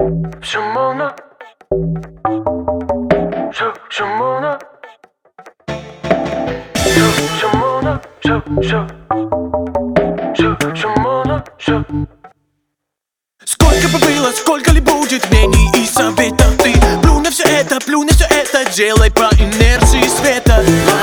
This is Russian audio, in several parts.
все моно, все моно, все моно, все моно, все. Сколько бы было, сколько ли будет мнений и советов. Ты плюнь на все это, делай по инерции света.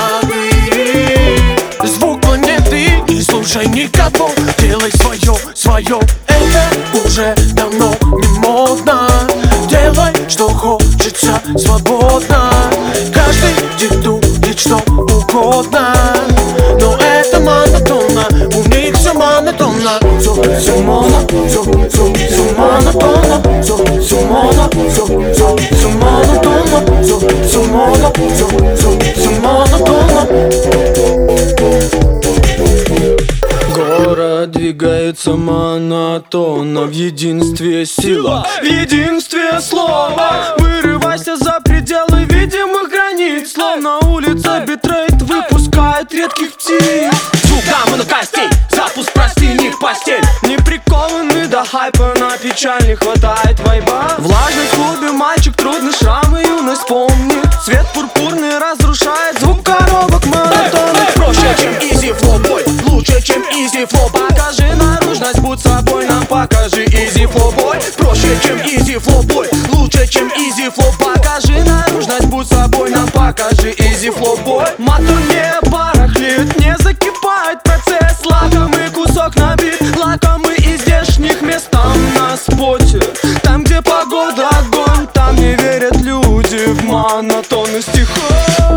Звук планеты, не слушай никого, делай свое, это уже давно не модно. Делай, что хочется, свободно. Каждый диктует что угодно, но это монотонно, у них все монотонно. Все моно, все монотонно, все моно, все монотонно, все моно, все монотонно. Город двигается монотонно, в единстве сила, в единстве слова. Вырывайся за пределы видимых границ, словно улица битрейт выпускает редких птиц. Звука монокостей, запуск простынных постель. Не прикованы до хайпа, на печаль не хватает вайба. Влажность в клубе, мальчик, трудный шрам и юность помнит. Цвет пурпурный разрушает звук коробок монотонных. Проще, чем изи флоу, бой, лучше, чем изи флоу. Покажи наружность, будь собой, нам покажи изи флоу, бой. Проще, чем изи флоу, бой, лучше, чем изи флоу. Покажи наружность, будь собой, нам покажи изи флоу, бой. Мотор не барахлит, не закипает процесс. Лакомый кусок набит, лакомый из здешних мест. Там на споте, там где погода огонь, там не верят люди в монотонность стихов.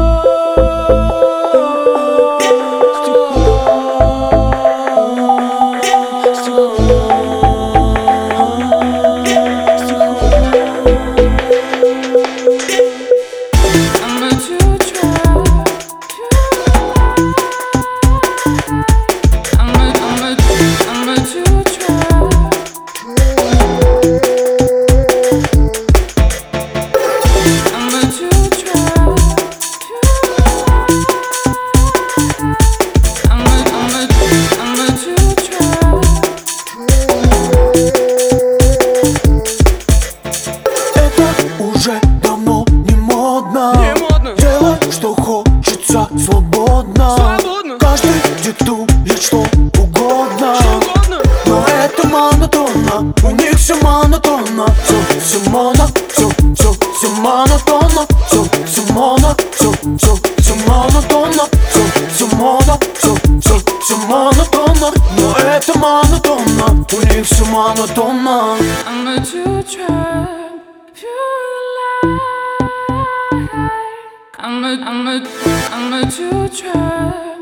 Уже давно не модно, делай, что хочется, свободно. Каждый диктует что угодно, но это монотонно, у них все монотонно. Все моно, все монотонно, все моно, все монотонно, все моно, все монотонно, но это монотонно, у них все монотонно. I'm a two-track